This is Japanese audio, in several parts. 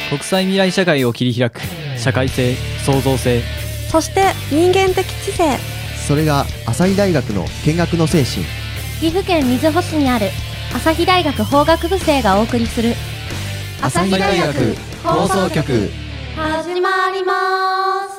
国際未来社会を切り開く社会性、創造性、 そして人間的知性。 それが朝日大学の見学の精神。 岐阜県瑞穂市にある朝日大学法学部生がお送りする朝日大学放送局、 始まります。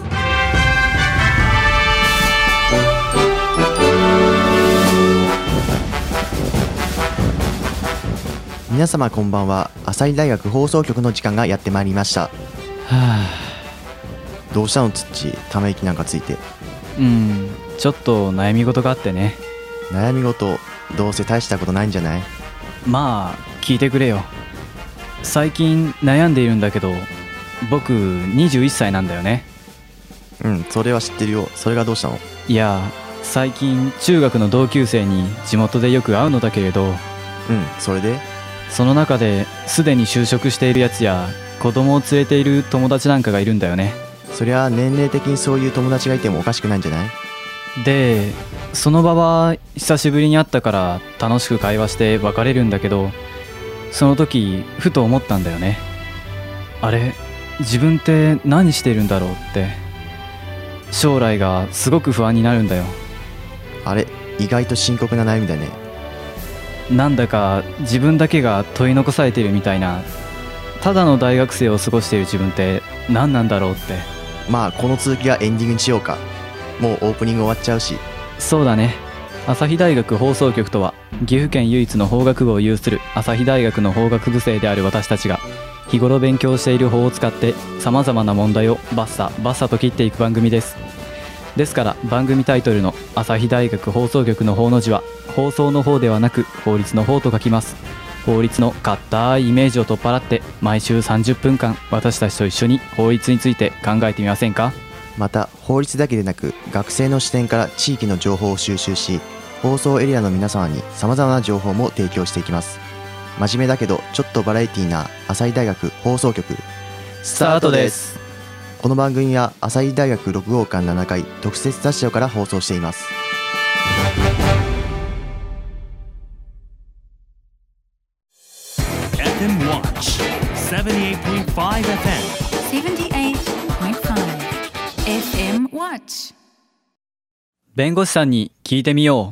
皆様こんばんは。朝日大学放送局の時間がやってまいりました。 はあ、 どうしたのつっち、ため息なんかついて。 ちょっと悩み事があってね。 悩み事、どうせ大したことないんじゃない？ まあ聞いてくれよ。最近悩んでいるんだけど、僕21歳なんだよね。 それは知ってるよ。それがどうしたの？ いや、最近中学の同級生に地元でよく会うのだけれど、 それで？ その中ですでに就職しているやつや子供を連れている友達なんかがいるんだよね。 そりゃ年齢的にそういう友達がいてもおかしくないんじゃない？ で、その場は久しぶりに会ったから楽しく会話して別れるんだけど、その時ふと思ったんだよね。あれ、自分って何してるんだろうって。将来がすごく不安になるんだよ。 あれ、意外と深刻な悩みだね。 なんだか自分だけが問い残されているみたいな。ただの大学生を過ごしている自分って何なんだろうって。 まあこの続きはエンディングにしようか。もうオープニング終わっちゃうし。 そうだね。朝日大学放送局とは、岐阜県唯一の法学部を有する朝日大学の法学部生である私たちが日頃勉強している法を使ってさまざまな問題をバッサバッサと切っていく番組です。ですから番組タイトルの朝日大学放送局の法の字は放送の方ではなく法律の方と書きます。法律の硬いイメージを取っ払って毎週30分間私たちと一緒に法律について考えてみませんか？ また法律だけでなく学生の視点から地域の情報を収集し、放送エリアの皆様にさまざまな情報も提供していきます。真面目だけどちょっとバラエティーな朝日大学放送局スタートです。 この番組は朝日大学6号館7階特設スタジオから放送しています。 FM Watch 78.5 FM Watch 弁護士さんに聞いてみよう。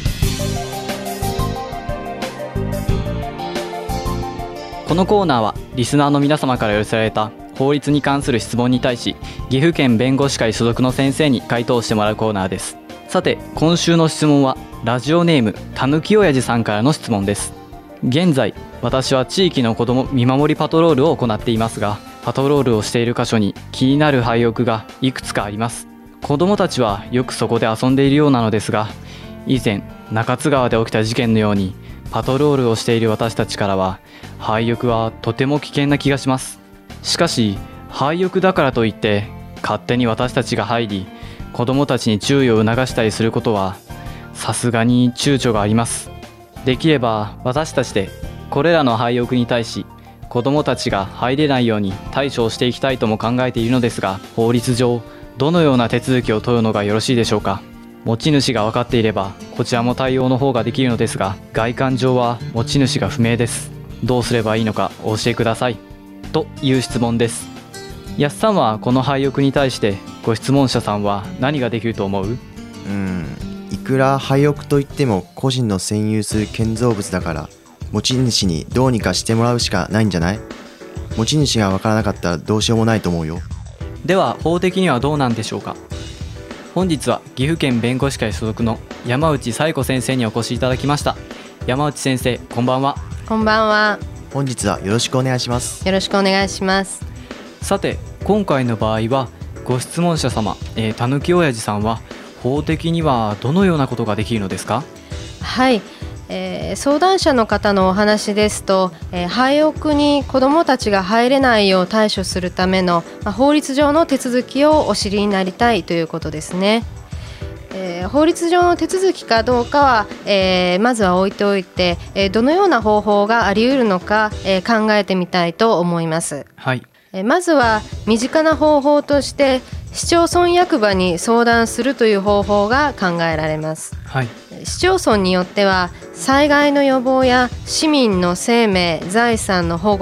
このコーナーはリスナーの皆様から寄せられた法律に関する質問に対し、岐阜県弁護士会所属の先生に回答してもらうコーナーです。さて、今週の質問はラジオネームたぬきおやじさんからの質問です。現在私は地域の子ども見守りパトロールを行っていますが、パトロールをしている箇所に気になる廃屋がいくつかあります。子どもたちはよくそこで遊んでいるようなのですが、以前中津川で起きた事件のようにパトロールをしている私たちからは廃屋はとても危険な気がします。しかし廃屋だからといって勝手に私たちが入り子どもたちに注意を促したりすることはさすがに躊躇があります。できれば私たちでこれらの廃屋に対し子どもたちが入れないように対処をしていきたいとも考えているのですが、法律上どのような手続きを取るのがよろしいでしょうか？持ち主が分かっていればこちらも対応の方ができるのですが、外観上は持ち主が不明です。どうすればいいのかお教えください、という質問です。安さんはこの廃屋に対してご質問者さんは何ができると思う？ いくら廃屋といっても個人の占有する建造物だから、持ち主にどうにかしてもらうしかないんじゃない？持ち主が分からなかったらどうしようもないと思うよ。 では法的にはどうなんでしょうか？本日は岐阜県弁護士会所属の山内彩子先生にお越しいただきました。山内先生、こんばんは。 こんばんは。 本日はよろしくお願いします。 よろしくお願いします。 さて、今回の場合はご質問者様、たぬきおやじさんは法的にはどのようなことができるのですか？ はい、相談者の方のお話ですと、廃屋に子どもたちが入れないよう対処するための、法律上の手続きをお知りになりたいということですね。法律上の手続きかどうかは、まずは置いておいて、どのような方法があり得るのか、考えてみたいと思います。 はい。 まずは身近な方法として市町村役場に相談するという方法が考えられます。 はい。 市町村によっては災害の予防や市民の生命・財産の保護、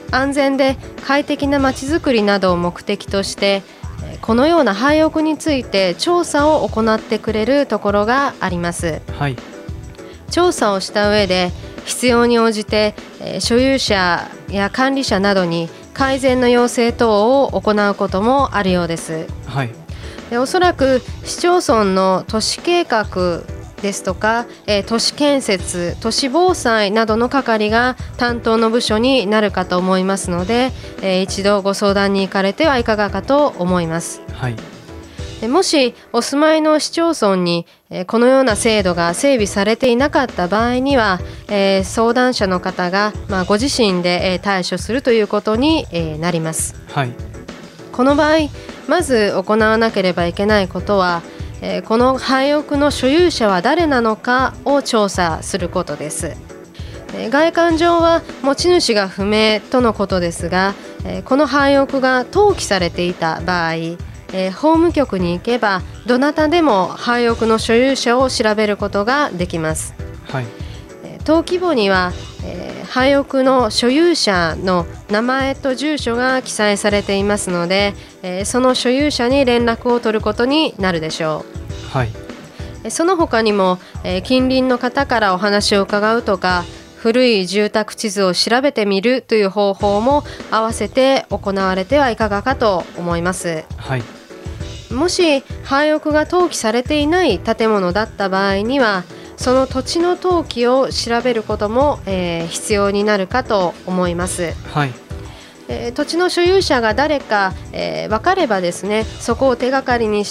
安全で快適なまちづくりなどを目的としてこのような廃屋について調査を行ってくれるところがあります。 はい。 調査をした上で必要に応じて所有者や管理者などに改善の要請等を行うこともあるようです。 はい。 おそらく市町村の都市計画ですとか、都市建設、都市防災などの係が担当の部署になるかと思いますので、一度ご相談に行かれてはいかがかと思います。 はい。 もしお住まいの市町村にこのような制度が整備されていなかった場合には、相談者の方がご自身で対処するということになります。 はい。 この場合まず行わなければいけないことはこの廃屋の所有者は誰なのかを調査することです。外観上は持ち主が不明とのことですが、この廃屋が登記されていた場合、法務局に行けばどなたでも廃屋の所有者を調べることができます。 はい。 登記簿には廃屋の所有者の名前と住所が記載されていますので、その所有者に連絡を取ることになるでしょう。はい。 その他にも、近隣の方からお話を伺うとか古い住宅地図を調べてみるという方法も合わせて行われてはいかがかと思います。 はい。 もし廃屋が登記されていない建物だった場合にはその土地の登記を調べることも、必要になるかと思います。 はい。 土地の所有者が誰か、分かればですね、そこを手がかりにして、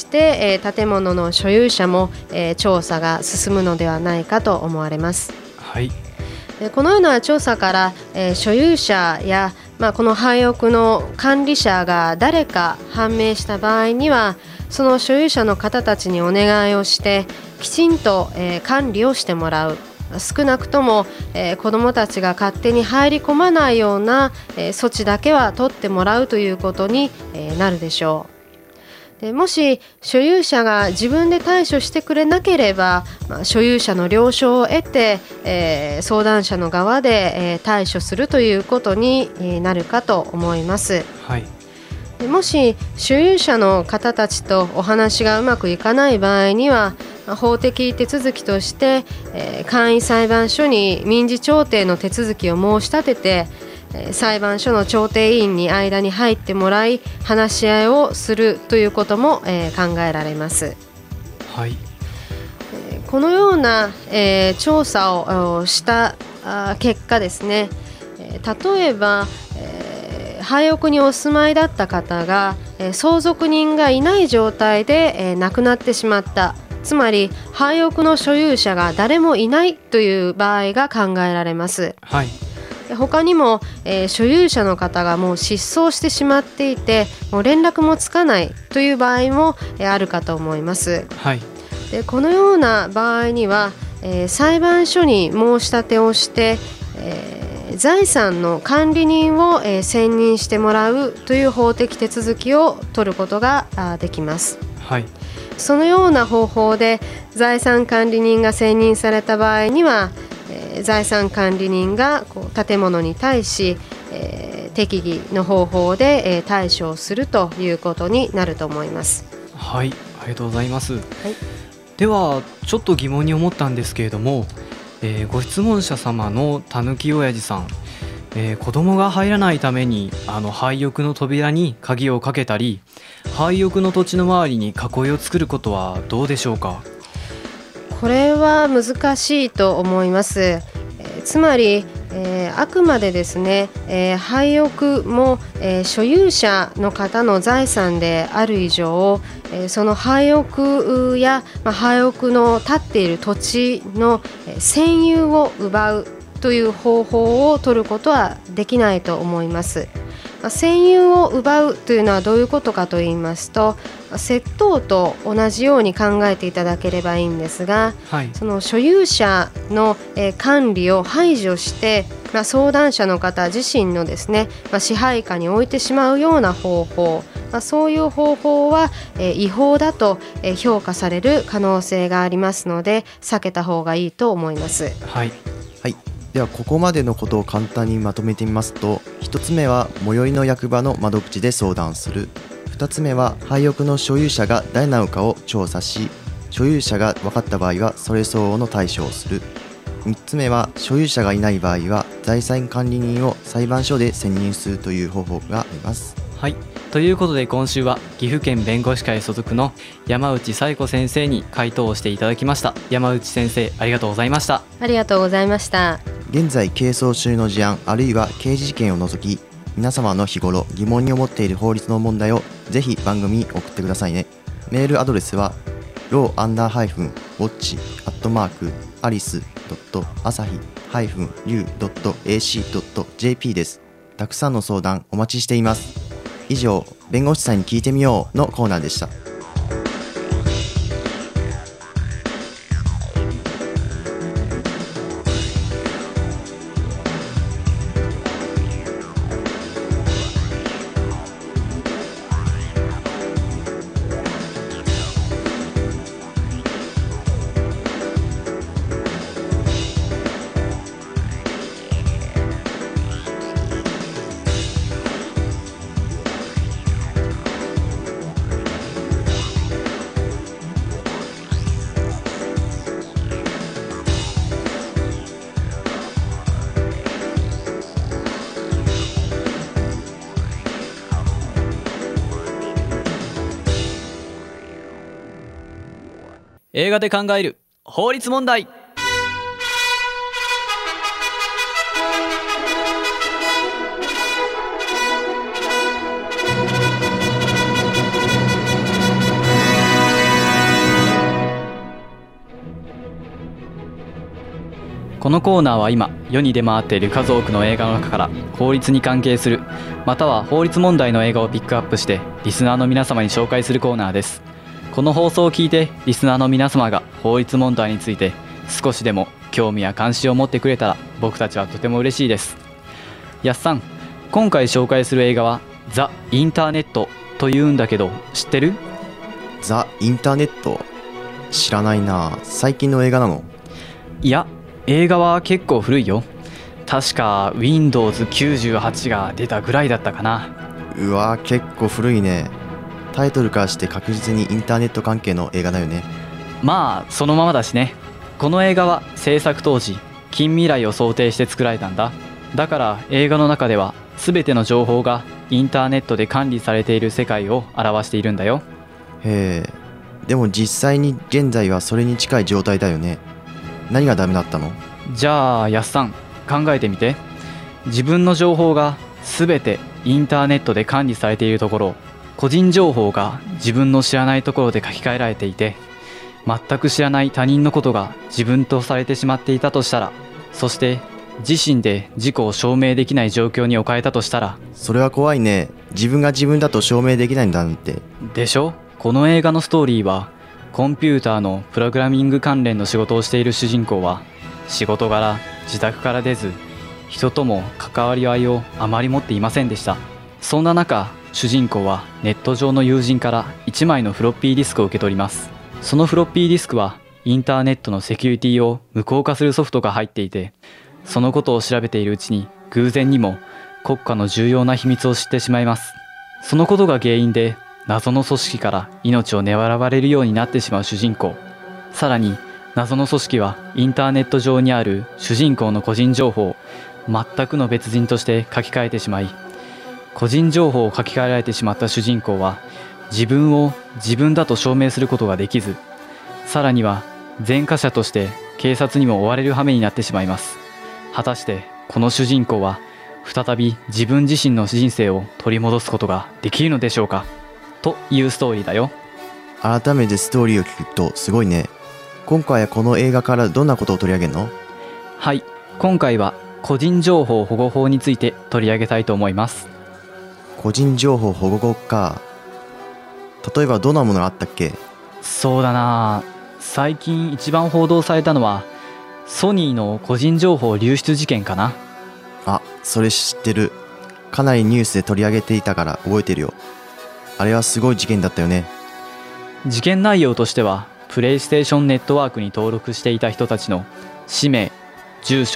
建物の所有者も、調査が進むのではないかと思われます。 はい。 このような調査から、所有者や、この廃屋の管理者が誰か判明した場合にはその所有者の方たちにお願いをしてきちんと、管理をしてもらう。少なくとも、子どもたちが勝手に入り込まないような、措置だけは取ってもらうということに、なるでしょう。でもし所有者が自分で対処してくれなければ、所有者の了承を得て、相談者の側で、対処するということに、なるかと思います。 はい。 でもし所有者の方たちとお話がうまくいかない場合には法的手続きとして、簡易裁判所に民事調停の手続きを申し立てて、裁判所の調停委員に間に入ってもらい話し合いをするということも、考えられます。 はい。 このような、調査をした結果ですね、例えば、廃屋にお住まいだった方が、相続人がいない状態で、亡くなってしまった、つまり廃屋の所有者が誰もいないという場合が考えられます。 はい。 他にも、所有者の方がもう失踪してしまっていてもう連絡もつかないという場合も、あるかと思います。 はい。 でこのような場合には、裁判所に申し立てをして、財産の管理人を、選任してもらうという法的手続きを取ることができます。 はい。 そのような方法で財産管理人が選任された場合には、財産管理人が建物に対し、適宜の方法で、対処をするということになると思います。 はい、ありがとうございます。 はい、 ではちょっと疑問に思ったんですけれども、ご質問者様のたぬき親父さん、子供が入らないために廃屋の扉に鍵をかけたり廃屋の土地の周りに囲いを作ることはどうでしょうか。 これは難しいと思います。つまり、あくまでですね、廃屋も、所有者の方の財産である以上、その廃屋や、廃屋の建っている土地の占有を奪うという方法を取ることはできないと思います。占有を奪うというのはどういうことかと言いますと、窃盗と同じように考えていただければいいんですが、 はい、 その所有者の管理を排除して、相談者の方自身のですね、支配下に置いてしまうような方法、そういう方法は違法だと評価される可能性がありますので避けた方がいいと思います。 はい、 はい、 ではここまでのことを簡単にまとめてみますと、1つ目は最寄りの役場の窓口で相談する。2つ目は廃屋の所有者が誰なのかを調査し、所有者が分かった場合はそれ相応の対処をする。3つ目は所有者がいない場合は財産管理人を裁判所で選任するという方法があります。 はい、ということで今週は岐阜県弁護士会所属の山内彩子先生に回答をしていただきました。山内先生、ありがとうございました。 ありがとうございました。 現在係争中の事案あるいは刑事事件を除き、皆様の日頃疑問に思っている法律の問題をぜひ番組に送ってくださいね。メールアドレスは law_watch@alice.asahi-u.ac.jp です。たくさんの相談お待ちしています。以上、弁護士さんに聞いてみようのコーナーでした。 映画で考える法律問題。このコーナーは今世に出回っている数多くの映画の中から法律に関係するまたは法律問題の映画をピックアップしてリスナーの皆様に紹介するコーナーです。この放送を聞いてリスナーの皆様が法律問題について少しでも興味や関心を持ってくれたら僕たちはとても嬉しいです。やっさん、今回紹介する映画はザ・インターネットというんだけど知ってる？ ザ・インターネット？知らないな。最近の映画なの？ いや、映画は結構古いよ。確か Windows98 が出たぐらいだったかな。 うわ、結構古いね。タイトルからして確実にインターネット関係の映画だよね。 まあそのままだしね。この映画は制作当時近未来を想定して作られたんだ。だから映画の中では全ての情報がインターネットで管理されている世界を表しているんだよ。 へえ。でも実際に現在はそれに近い状態だよね。何がダメだったの？ じゃあやっさん、考えてみて。自分の情報が全てインターネットで管理されているところ、個人情報が自分の知らないところで書き換えられていて、全く知らない他人のことが自分とされてしまっていたとしたら、そして自身で自己を証明できない状況に置かれたとしたら。 それは怖いね。自分が自分だと証明できないんだなんて。 でしょ？この映画のストーリーはコンピューターのプログラミング関連の仕事をしている主人公は仕事柄自宅から出ず、人とも関わり合いをあまり持っていませんでした。そんな中、主人公はネット上の友人から1枚のフロッピーディスクを受け取ります。そのフロッピーディスクはインターネットのセキュリティを無効化するソフトが入っていて、そのことを調べているうちに偶然にも国家の重要な秘密を知ってしまいます。そのことが原因で謎の組織から命を狙われるようになってしまう主人公。さらに謎の組織はインターネット上にある主人公の個人情報を全くの別人として書き換えてしまい、個人情報を書き換えられてしまった主人公は自分を自分だと証明することができず、さらには前科者として警察にも追われる羽目になってしまいます。果たしてこの主人公は再び自分自身の人生を取り戻すことができるのでしょうか、というストーリーだよ。 改めてストーリーを聞くとすごいね。今回はこの映画からどんなことを取り上げるの？ はい、今回は個人情報保護法について取り上げたいと思います。 個人情報保護法か。例えばどんなものがあったっけ？ そうだな、最近一番報道されたのはソニーの個人情報流出事件かな。 あ、それ知ってる。かなりニュースで取り上げていたから覚えてるよ。あれはすごい事件だったよね。 事件内容としてはプレイステーションネットワークに登録していた人たちの氏名、住所、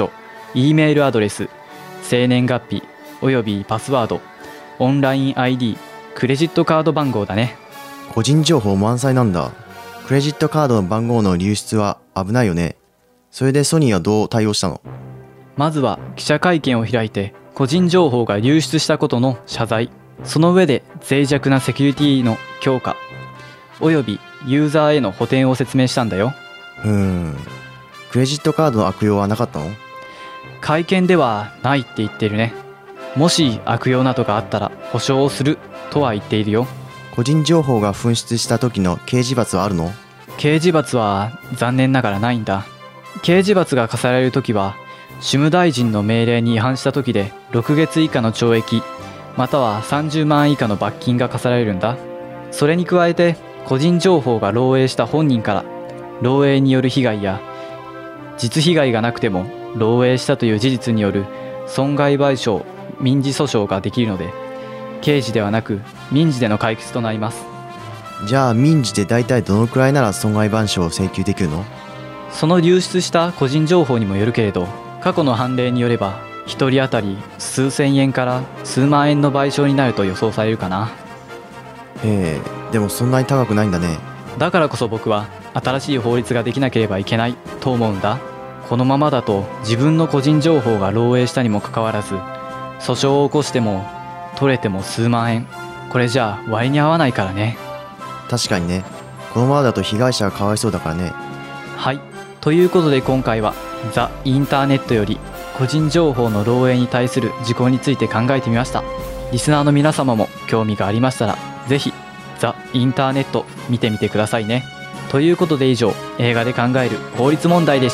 E メールアドレス、生年月日およびパスワード、オンライン ID、クレジットカード番号だね。 個人情報満載なんだ。クレジットカードの番号の流出は危ないよね。それでソニーはどう対応したの？ まずは記者会見を開いて、個人情報が流出したことの謝罪、その上で脆弱なセキュリティの強化およびユーザーへの補填を説明したんだよ。 クレジットカードの悪用はなかったの？ 会見ではないって言ってるね。もし悪用などがあったら保証をするとは言っているよ。 個人情報が紛失した時の刑事罰はあるの？ 刑事罰は残念ながらないんだ。刑事罰が課せられるときは、主務大臣の命令に違反したときで6月以下の懲役または30万以下の罰金が課せられるんだ。それに加えて、個人情報が漏洩した本人から漏洩による被害や、実被害がなくても漏洩したという事実による損害賠償民事訴訟ができるので、刑事ではなく民事での解決となります。 じゃあ民事で大体どのくらいなら損害賠償を請求できるの？ その流出した個人情報にもよるけれど、過去の判例によれば1人当たり数千円から数万円の賠償になると予想されるかな。 でもそんなに高くないんだね。 だからこそ僕は新しい法律ができなければいけないと思うんだ。このままだと自分の個人情報が漏洩したにもかかわらず、訴訟を起こしても取れても数万円、これじゃ割に合わないからね。 確かにね。このままだと被害者がかわいそうだからね。 はい、ということで今回はザ・インターネットより個人情報の漏洩に対する事項について考えてみました。リスナーの皆様も興味がありましたら、ぜひザ・インターネット見てみてくださいね。ということで以上、映画で考える法律問題でした。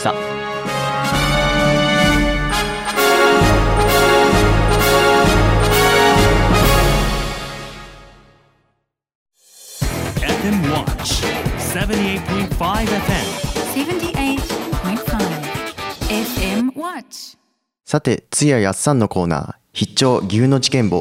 FM Watch 78.5 FM 78.5 FM Watch。 さて、次はやっさんのコーナー、必聴岐阜の事件簿。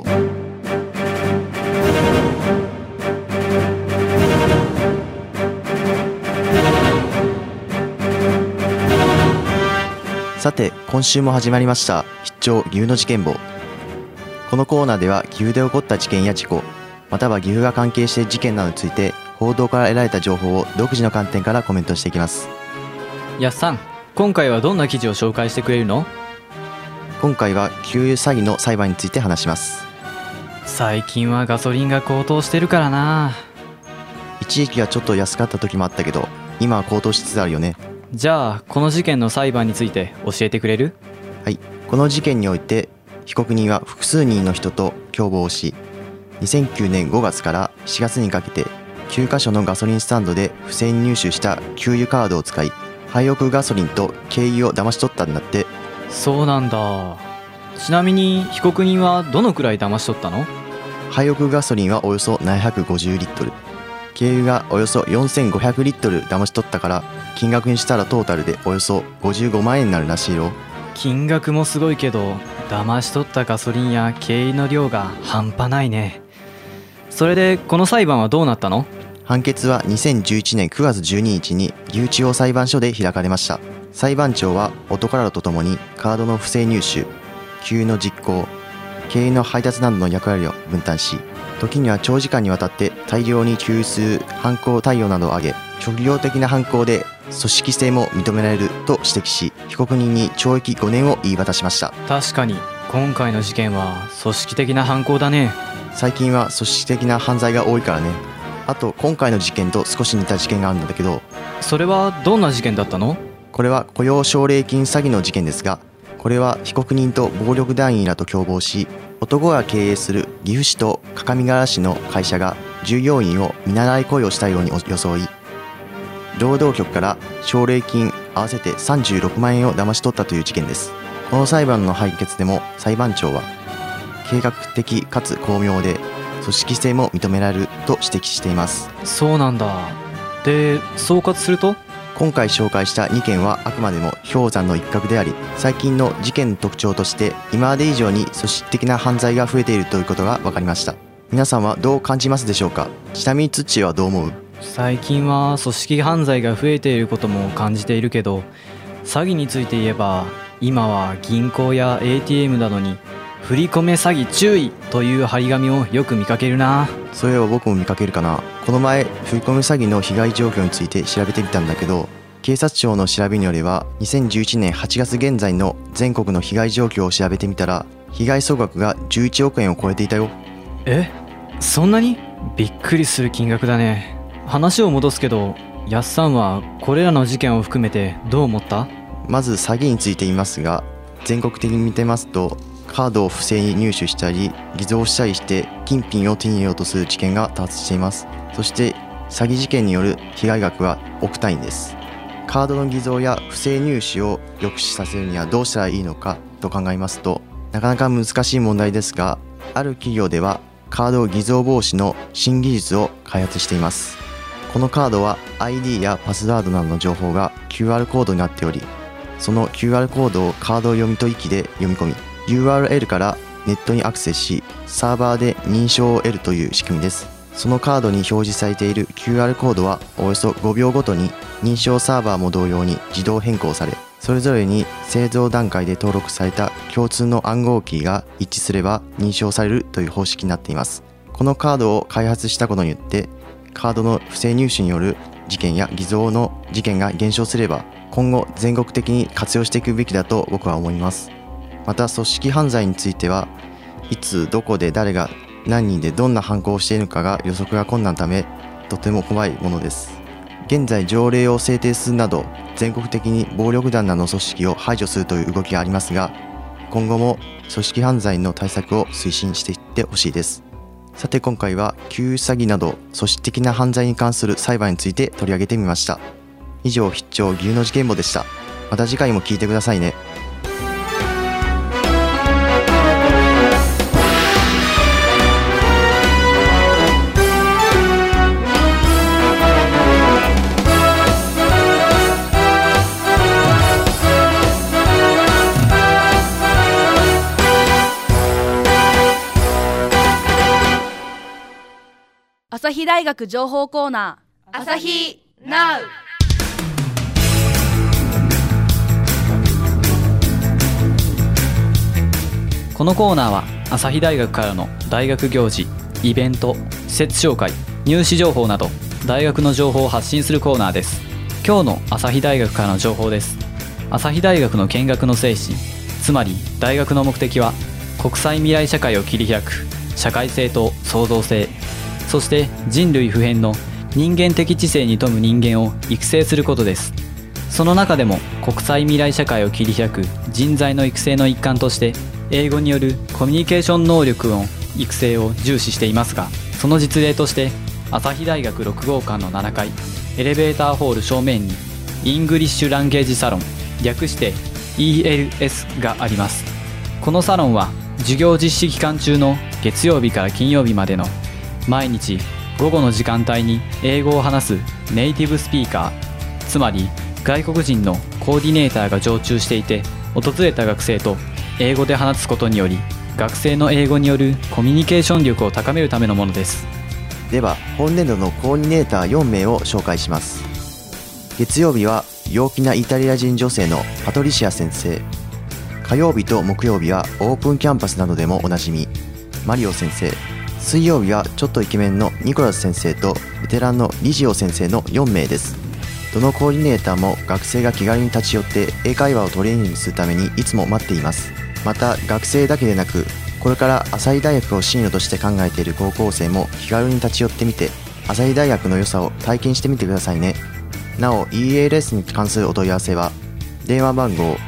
さて、今週も始まりました必聴岐阜の事件簿。このコーナーでは岐阜で起こった事件や事故、または岐阜が関係している事件などについて、報道から得られた情報を独自の観点からコメントしていきます。 やっさん、今回はどんな記事を紹介してくれるの？ 今回は給油詐欺の裁判について話します。 最近はガソリンが高騰してるからな。 一時期はちょっと安かった時もあったけど、今は高騰しつつあるよね。 じゃあこの事件の裁判について教えてくれる？ はい、この事件において被告人は複数人の人と共謀し、2009年5月から4月にかけて9カ所のガソリンスタンドで不正に入手した給油カードを使い、廃屋ガソリンと軽油を騙し取ったんだって。 そうなんだ。ちなみに被告人はどのくらい騙し取ったの？ 廃屋ガソリンはおよそ750リットル、軽油がおよそ4500リットル騙し取ったから、金額にしたらトータルでおよそ55万円になるらしいよ。 金額もすごいけど、騙し取ったガソリンや軽油の量が半端ないね。それでこの裁判はどうなったの？ 判決は2011年9月12日に岐阜地方裁判所で開かれました。裁判長は男らとともにカードの不正入手、給油の実行、軽油の配達などの役割を分担し、時には長時間にわたって大量に給油する犯行態様などを挙げ、職業的な犯行で組織性も認められると指摘し、被告人に懲役5年を言い渡しました。 確かに今回の事件は組織的な犯行だね。 最近は組織的な犯罪が多いからね。あと今回の事件と少し似た事件があるんだけど。 それはどんな事件だったの？ これは雇用奨励金詐欺の事件ですが、これは被告人と暴力団員らと共謀し、男が経営する岐阜市と各務原市の会社が従業員を見習い雇用したように装い、労働局から奨励金合わせて36万円を騙し取ったという事件です。この裁判の判決でも裁判長は、計画的かつ巧妙で組織性も認められると指摘しています。 そうなんだ。で、総括すると、 今回紹介した2件はあくまでも氷山の一角であり、最近の事件の特徴として今まで以上に組織的な犯罪が増えているということが分かりました。皆さんはどう感じますでしょうか？ちなみにツッチーはどう思う？ 最近は組織犯罪が増えていることも感じているけど、詐欺について言えば今は銀行や ATM などに振り込め詐欺注意という張り紙をよく見かけるな。 そういえば僕も見かけるかな。この前振り込め詐欺の被害状況について調べてみたんだけど、警察庁の調べによれば2011年8月現在の全国の被害状況を調べてみたら、被害総額が11億円を超えていたよ。 そんなに？びっくりする金額だね。話を戻すけど、やっさんはこれらの事件を含めてどう思った？ まず詐欺について言いますが、全国的に見てますと、カードを不正に入手したり偽造したりして金品を手に入れようとする事件が多発しています。そして詐欺事件による被害額は億単位です。カードの偽造や不正入手を抑止させるにはどうしたらいいのかと考えますと、なかなか難しい問題ですが、ある企業ではカード偽造防止の新技術を開発しています。このカードは ID やパスワードなどの情報が QR コードになっており、その QR コードをカード読み取り機で読み込み、 URL からネットにアクセスし、サーバーで認証を得るという仕組みです。そのカードに表示されている QR コードはおよそ5秒ごとに認証サーバーも同様に自動変更され、それぞれに製造段階で登録された共通の暗号キーが一致すれば認証されるという方式になっています。このカードを開発したことによって、カードの不正入手による事件や偽造の事件が減少すれば、今後全国的に活用していくべきだと僕は思います。また組織犯罪については、いつどこで誰が何人でどんな犯行をしているのかが予測が困難なため、とても怖いものです。現在条例を制定するなど全国的に暴力団などの組織を排除するという動きがありますが、今後も組織犯罪の対策を推進していってほしいです。さて今回は給油詐欺など組織的な犯罪に関する裁判について取り上げてみました。以上、必聴牛の事件簿でした。また次回も聞いてくださいね。 朝日大学情報コーナー、朝日ナウ。 このコーナーは朝日大学からの大学行事、イベント、施設紹介、入試情報など大学の情報を発信するコーナーです。今日の朝日大学からの情報です。朝日大学の見学の精神、つまり大学の目的は国際未来社会を切り開く社会性と創造性、そして人類普遍の人間的知性に富む人間を育成することです。その中でも国際未来社会を切り開く人材の育成の一環として、英語によるコミュニケーション能力の育成を重視していますが、その実例として朝日大学6号館の7階エレベーターホール正面にイングリッシュランゲージサロン、略して ELS があります。このサロンは授業実施期間中の月曜日から金曜日までの毎日午後の時間帯に英語を話すネイティブスピーカー、つまり外国人のコーディネーターが常駐していて、訪れた学生と英語で話すことにより学生の英語によるコミュニケーション力を高めるためのものです。 では本年度のコーディネーター4名を紹介します。月曜日は陽気なイタリア人女性のパトリシア先生、火曜日と木曜日はオープンキャンパスなどでもおなじみマリオ先生、水曜日はちょっとイケメンのニコラス先生とベテランのリジオ先生の4名です。どのコーディネーターも学生が気軽に立ち寄って英会話をトレーニングするためにいつも待っています。また学生だけでなく、これから朝日大学を進路として考えている高校生も気軽に立ち寄ってみて、朝日大学の良さを体験してみてくださいね。なお ELS に関するお問い合わせは電話番号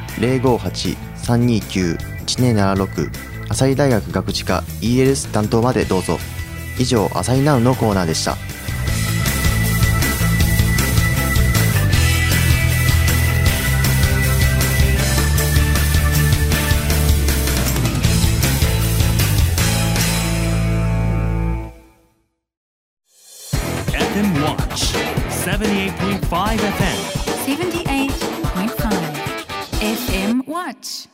058-329-1276 朝日大学学知課 ELS 担当までどうぞ。以上、朝日ナウのコーナーでした。 FM Watch 78.5 FM 78.5 FM Watch.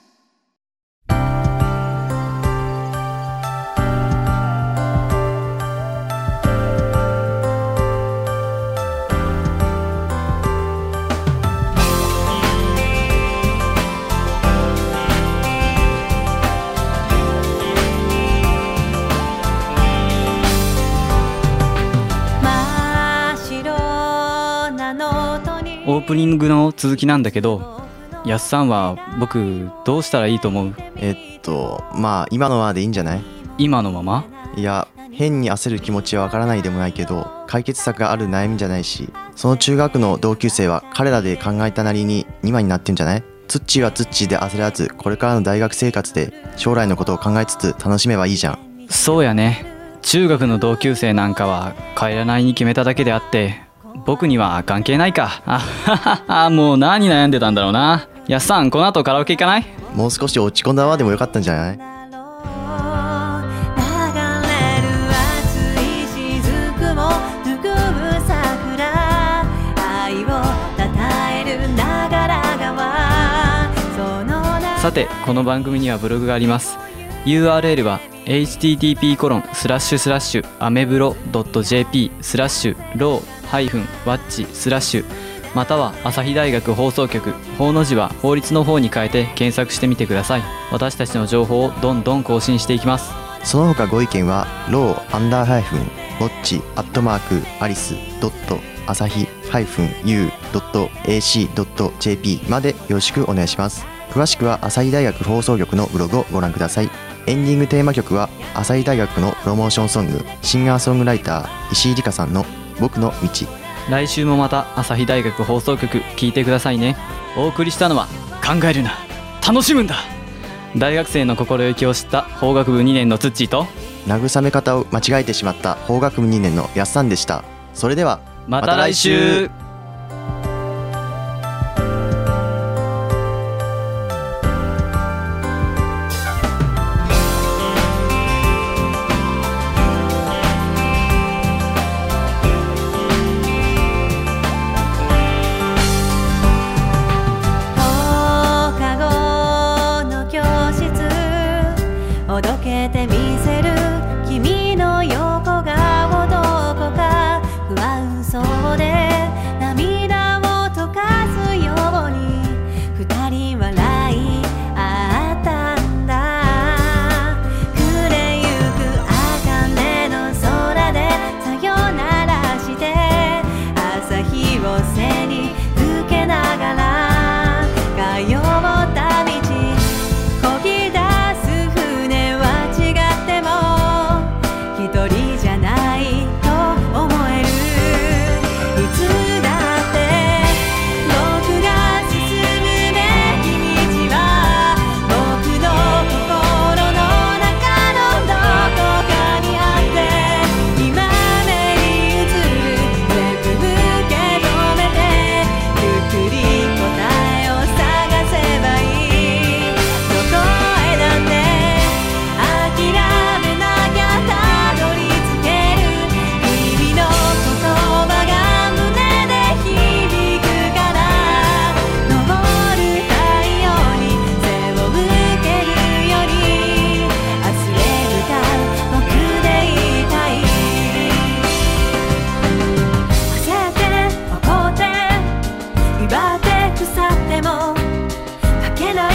プニングの続きなんだけど、やっさんは僕どうしたらいいと思う？ まあ今のままでいいんじゃない？ 今のまま？ いや、変に焦る気持ちはわからないでもないけど、解決策がある悩みじゃないし、その中学の同級生は彼らで考えたなりに今になってんじゃない？ツッチーはツッチーで焦らず、これからの大学生活で将来のことを考えつつ楽しめばいいじゃん。 そうやね。中学の同級生なんかは帰らないに決めただけであって、僕には関係ないか。あははは、もう何悩んでたんだろうな。やっさん、この後カラオケ行かない？ もう少し落ち込んだままでもよかったんじゃない？ さて、この番組にはブログがあります。 URL は http://amebulo.jp/law-watch/ または朝日大学放送局、法の字は法律の方に変えて検索してみてください。私たちの情報をどんどん更新していきます。 その他ご意見は law_watch@asahi-u.ac.jp までよろしくお願いします。詳しくは朝日大学放送局のブログをご覧ください。エンディングテーマ曲は朝日大学のプロモーションソング、シンガーソングライター石井理香さんの僕の道。 来週もまた朝日大学放送局聞いてくださいね。お送りしたのは考えるな、楽しむんだ、大学生の心意気を知った法学部2年のツッチーと、 慰め方を間違えてしまった法学部2年のやっさんでした。それではまた来週。 おどけてみせる君の横顔、どこか不安そうで涙を溶かすように二人笑い合ったんだ。暮れゆく茜の空でさよならして、朝日を背に受けながら通った道、こぎ出す船は違っても一人じゃないと思える。いつだって僕が進むべき道は僕の心の中のどこかにあって、今目に映る全部受け止めてゆっくり答えを探せばいい。どこへだって諦めなきゃたどり着ける。君の言葉が胸で響くから、昇る太陽に背を向けるより明日へ向かう僕でいたい。焦って怒って威張って腐っても書けない